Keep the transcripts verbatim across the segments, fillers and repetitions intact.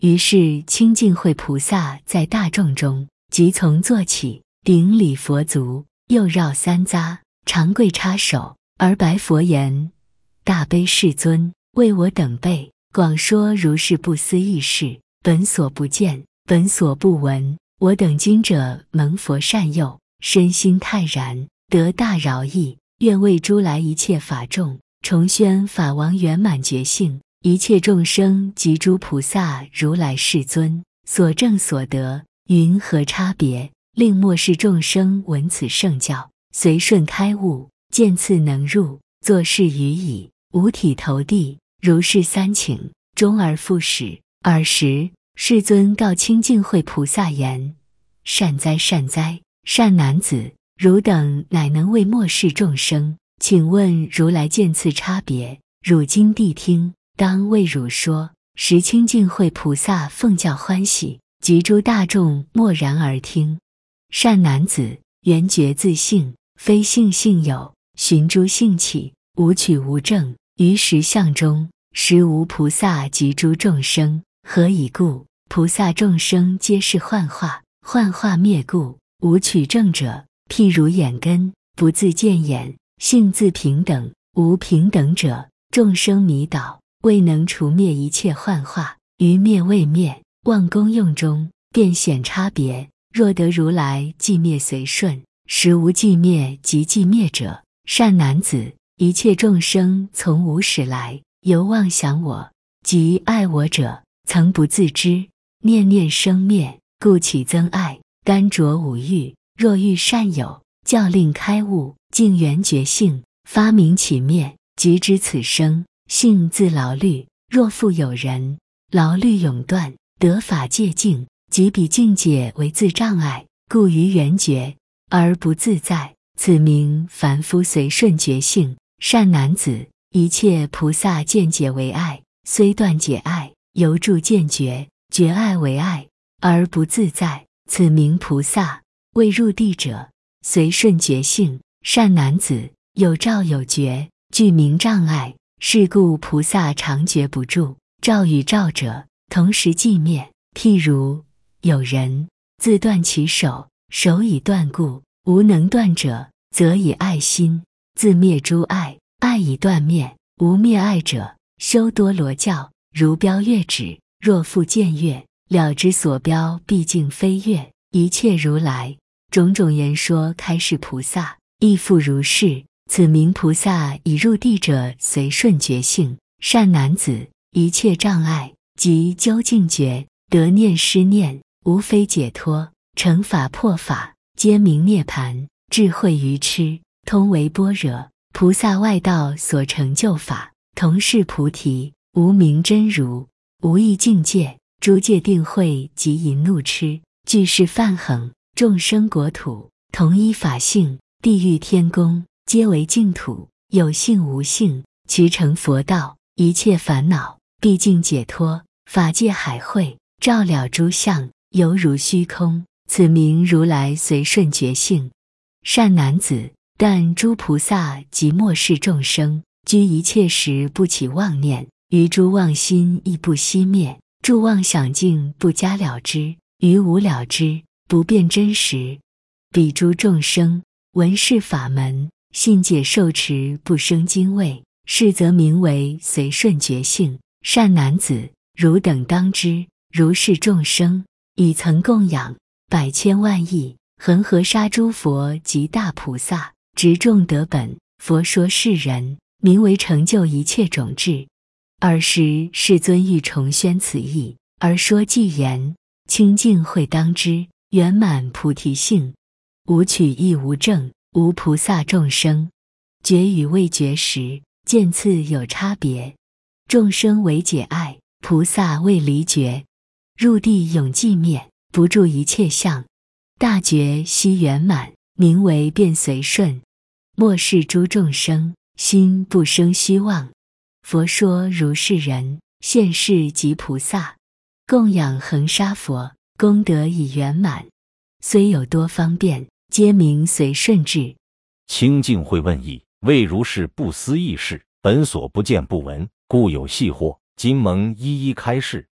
于是清净慧菩萨在大众中即从坐起，顶礼佛足，又绕三匝，长跪插手，而白佛言：大悲世尊，为我等辈广说如是不思议事，本所不见，本所不闻。我等今者蒙佛善佑，身心泰然，得大饶益，愿为诸来一切法众重宣法王圆满觉性，一切众生及诸菩萨如来世尊所证所得，云何差别？令末世众生闻此圣教，随顺开悟，见次能入，作是语已，五体投地，如是三请，终而复始。尔时世尊告清净慧菩萨言：善哉善哉，善男子，汝等乃能为末世众生，请问如来见次差别，汝今谛听，当为汝说。时清净慧菩萨奉教欢喜，及诸大众默然而听。善男子，缘觉自性，非性性有，寻诸性起，无取无证。于实相中，实无菩萨及诸众生。何以故？菩萨众生皆是幻化，幻化灭故，无取证者。譬如眼根，不自见眼，性自平等，无平等者。众生迷倒，未能除灭一切幻化，于灭未灭，妄功用中，便显差别。若得如来寂灭随顺，实无寂灭及寂灭者。善男子，一切众生从无始来，犹妄想我，即爱我者，曾不自知，念念生灭，故起增爱，甘着五欲。若欲善友，教令开悟，净圆觉性，发明起灭，即知此生性自劳虑。若复有人劳虑永断，得法界境，即彼境界为自障碍，故于圆觉而不自在，此名凡夫随顺觉性。善男子，一切菩萨见解为爱，虽断解爱，犹住见觉，觉爱为爱，而不自在，此名菩萨。未入地者，随顺觉性。善男子，有照有觉，具名障碍，是故菩萨常觉不住。照与照者，同时寂灭。譬如有人自断其手，手已断故，无能断者，则以爱心自灭诸爱，爱已断灭，无灭爱者。修多罗教，如标月指，若复见月，了知所标毕竟非月。一切如来种种言说开示菩萨，亦复如是。此名菩萨已入地者随顺觉性。善男子，一切障碍即究竟觉，得念失念，无非解脱，成法破法，皆名涅盘。智慧愚痴，通为般若。菩萨外道所成就法，同是菩提，无名真如，无异境界。诸界定慧及淫怒痴，俱是梵行。众生国土，同一法性，地狱天宫，皆为净土。有性无性，其成佛道，一切烦恼毕竟解脱。法界海会，照了诸相，犹如虚空。此名如来随顺觉性。善男子，但诸菩萨及末世众生，居一切时不起妄念，于诸妄心亦不熄灭，诸妄想境不加了之，于无了之，不变真实。彼诸众生闻是法门，信解受持，不生惊畏，是则名为随顺觉性。善男子，汝等当知，如是众生已曾供养百千万亿恒河沙诸佛及大菩萨，执众得本。佛说是人，名为成就一切种智。尔时世尊欲重宣此义，而说偈言：清净慧当知，圆满菩提性，无取亦无证，无菩萨众生，觉与未觉时，见次有差别。众生为解爱，菩萨为离觉。入地永寂灭，不住一切相。大觉悉圆满，名为变随顺。末世诸众生，心不生虚妄。佛说如是人，现世即菩萨，供养恒沙佛，功德已圆满。虽有多方便，皆名随顺智。 清净慧问义：为如是不思议事，本所不见不闻，故有细惑。今蒙一一开示。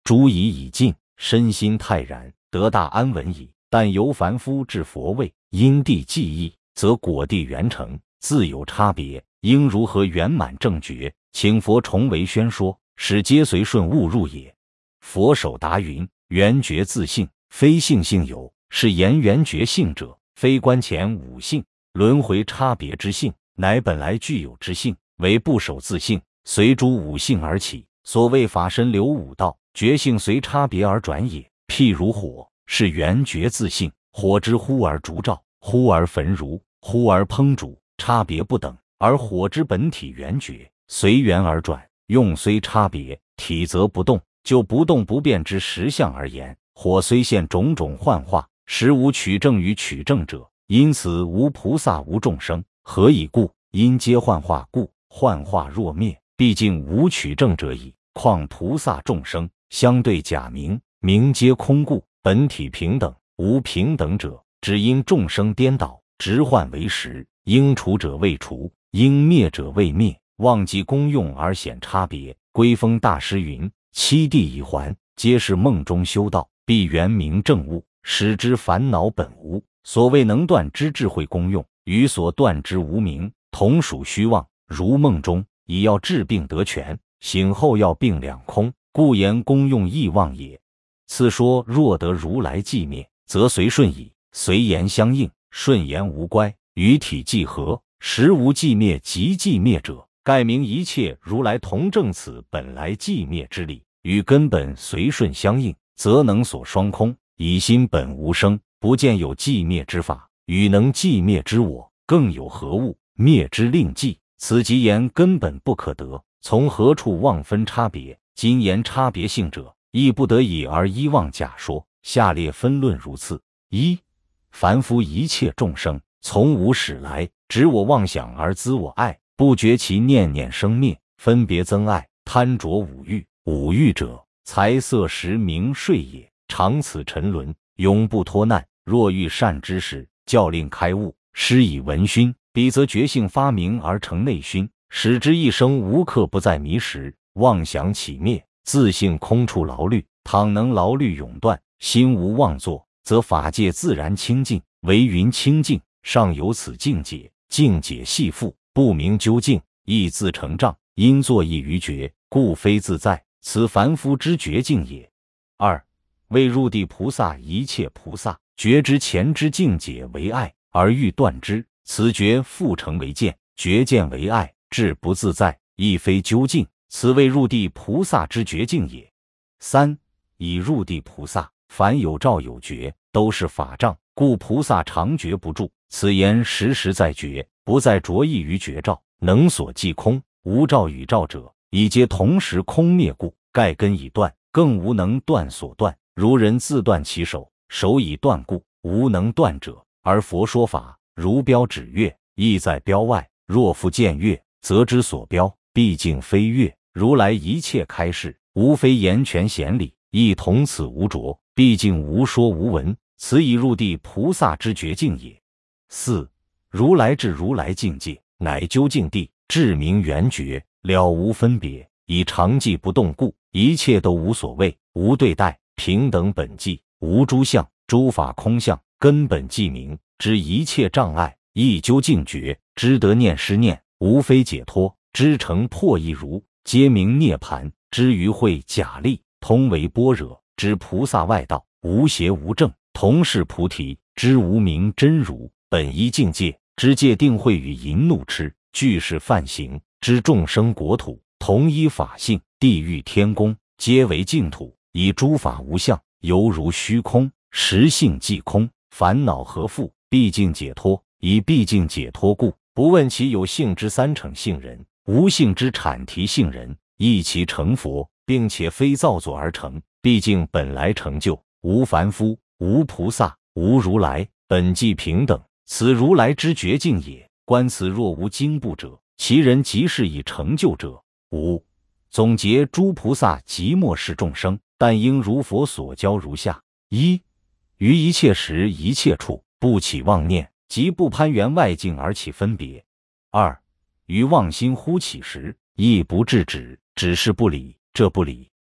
诸疑已尽，身心泰然，得大安稳矣。但由凡夫至佛位，因地记忆，则果地圆成，自有差别。应如何圆满正觉？请佛重为宣说，使皆随顺悟入也。佛首答云：圆觉自性，非性性有，是言圆觉性者，非观前五性轮回差别之性，乃本来具有之性，为不守自性，随诸五性而起。所谓法身流五道，觉性随差别而转也。譬如火，是圆觉自性，火之忽而烛照，忽而焚如，忽而烹煮，差别不等，而火之本体圆觉，随缘而转，用虽差别，体则不动。就不动不变之实相而言，火虽现种种幻化，实无取证与取证者，因此无菩萨无众生。何以故？因皆幻化故，幻化若灭，毕竟无取证者矣。况菩萨众生相对假名，名皆空故，本体平等，无平等者，只因众生颠倒，执幻为实，应除者未除，应灭者未灭，忘记功用而显差别。归峰大师云：七地一环，皆是梦中修道，必圆明正悟，使之烦恼本无。所谓能断之智慧功用，与所断之无明，同属虚妄。如梦中已要治病得全，醒后要病两空，故言功用亦妄也。次说若得如来寂灭，则随顺矣，随言相应，顺言无乖，与体既合，实无寂灭即寂灭者。盖明一切如来同证此本来寂灭之理，与根本随顺相应，则能所双空，以心本无生，不见有寂灭之法，与能寂灭之我，更有何物？灭之令寂，此即言根本不可得，从何处妄分差别？今言差别性者，亦不得已而依妄假说。下列分论如次：一、凡夫一切众生，从无始来，执我妄想而资我爱，不觉其念念生灭，分别增爱，贪着五欲。五欲者，财色食名睡也，常此沉沦，永不脱难。若遇善知识，教令开悟，施以闻熏，彼则觉性发明而成内熏，使之一生无刻不在迷时，妄想起灭，自性空处劳虑。倘能劳虑永断，心无妄作，则法界自然清净，为云清净。尚有此境界，境界系复，不明究竟，亦自成障，因作意于觉，故非自在，此凡夫之觉境也。二、为入地菩萨，一切菩萨觉之前之境界为爱，而欲断之，此觉复成为见，觉见为爱，志不自在，亦非究竟，此为入地菩萨之觉境也。三、以入地菩萨，凡有照有觉，都是法障，故菩萨常觉不住。此言时时在觉，不在着意于觉照，能所即空。无照与照者，已皆同时空灭故，盖根已断，更无能断所断。如人自断其手，手已断故，无能断者。而佛说法，如标指月，亦在标外。若复见月，则知所标，毕竟非月。如来一切开示，无非言权显理，亦同此无着，毕竟无说无闻，此以入地菩萨之觉境也。四、如来至如来境界，乃究竟地，至明圆觉，了无分别，以常寂不动故，一切都无所谓，无对待，平等本寂，无诸相，诸法空相，根本寂明，知一切障碍，亦究竟觉，知得念失念，无非解脱，知成破亦如，皆明涅盘，知于会假立，通为般若，知菩萨外道，无邪无正，同是菩提，知无明真如，本一境界，知界定慧与淫怒痴，俱是犯行，知众生国土，同一法性，地狱天宫，皆为净土，以诸法无相，犹如虚空，实性即空，烦恼何复？毕竟解脱，以毕竟解脱故，不问其有性之三乘性人，无性之阐提性人，一其成佛，并且非造作而成，毕竟本来成就，无凡夫，无菩萨，无如来，本即平等，此如来之觉境也。观此若无经部者，其人即是以成就者。五、总结诸菩萨即末世众生，但应如佛所教如下：一、于一切时一切处不起妄念，即不攀缘外境而起分别。二、于妄心忽起时，亦不制止，只是不理，这不理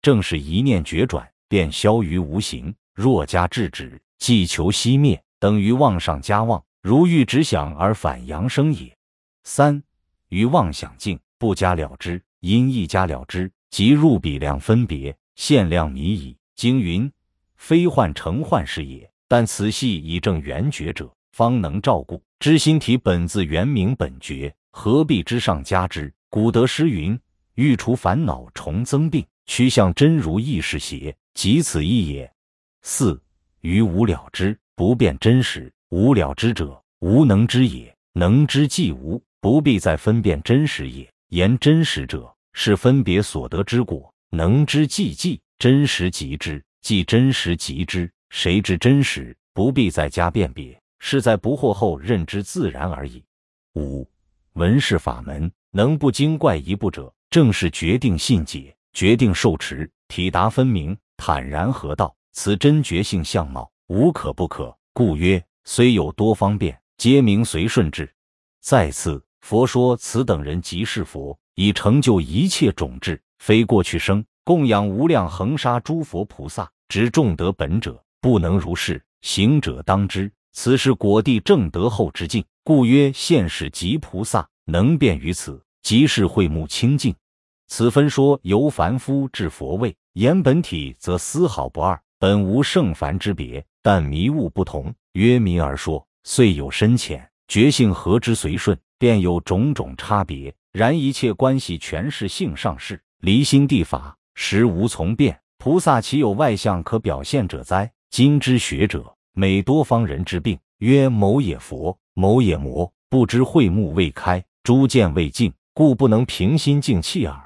正是一念绝转，便消于无形。若加制止，既求熄灭，等于妄上加妄，如欲直想而反阳生也。三、于妄想境，不加了之，因一加了之，即入比量分别，限量迷矣。经云：非幻成幻是也，但此系以正圆觉者，方能照顾。知心体本自圆明本觉，何必之上加之？古德诗云：欲除烦恼重增病，趋向真如亦是邪，即此意也。四、于无了知，不辨真实。无了知者，无能知也。能知即无，不必再分辨真实也。言真实者，是分别所得之果。能知即即，真实即知，即真实即知。谁知真实，不必再加辨别，是在不惑后认知自然而已。五、闻是法门，能不惊怪一步者，正是决定信解，决定受持，体达分明，坦然合道。此真觉性相貌，无可不可，故曰虽有多方便，皆名随顺之。再次，佛说此等人即是佛，以成就一切种智，非过去生，供养无量恒沙诸佛菩萨，执众德本者，不能如是。行者当知，此是果地正德后之境，故曰现世即菩萨，能辨于此，即是慧目清净。此分说由凡夫至佛位，言本体则丝毫不二，本无圣凡之别，但迷悟不同，约迷而说，虽有深浅，觉性合之随顺，便有种种差别。然一切关系全是性上事，离心地法，实无从辩。菩萨岂有外相可表现者哉？今之学者，每多方人之病，曰某也佛，某也魔，不知慧目未开，诸见未净，故不能平心静气耳。